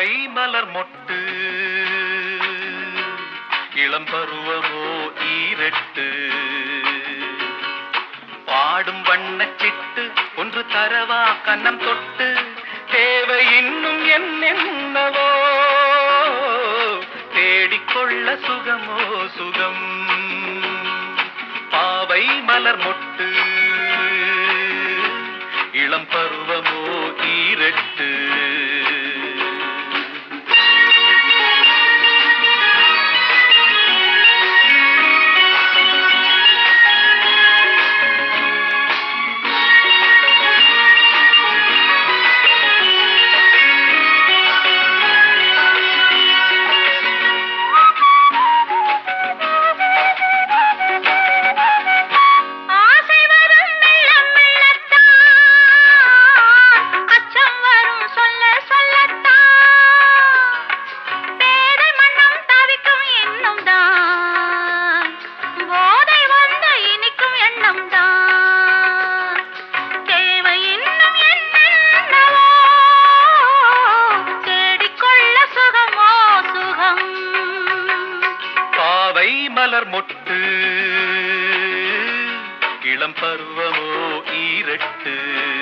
பாவை மலர் மொட்டு இளம் பருவமோ ஈரட்டு பாடும் வண்ணச்சிட்டு ஒன்று தரவா கன்னம் தொட்டு தேவை இன்னும் என்னென்னவோ தேடிக்கொள்ள சுகமோ சுகம் பாவை மலர் மொட்டு இளம் பருவமோ ஈரட்டு மலர் மொட்டு இளம் பருவமோ ஈரட்டு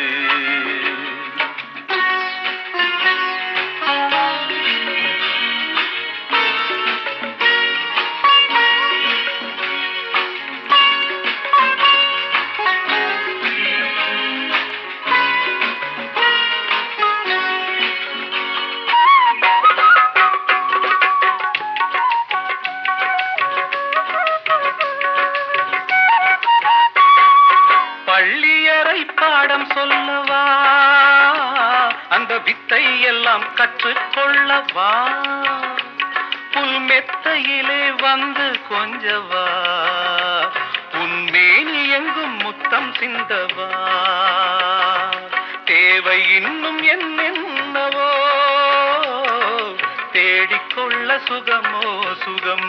பள்ளியறை பாடம் சொல்லவா அந்த வித்தை எல்லாம் கற்றுக்கொள்ளவா புல் மெத்தையிலே வந்து கொஞ்சவா உன்மேனி எங்கும் முத்தம் சிந்தவா தேவை இன்னும் என்னென்னவோ தேடிக்கொள்ள சுகமோ சுகம்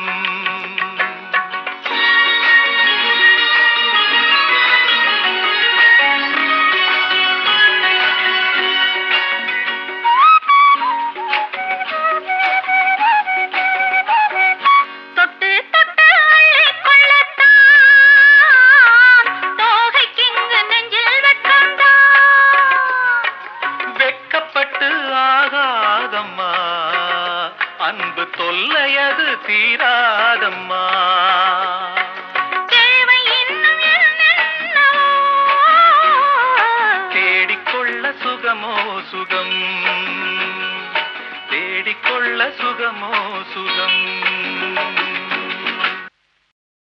அன்பு தொல்லையது தீராதம்மா தேவை இன்னும் என்னென்னவோ தேடிக்கொள்ள சுகமோ சுகம் தேடிக்கொள்ள சுகமோ சுகம்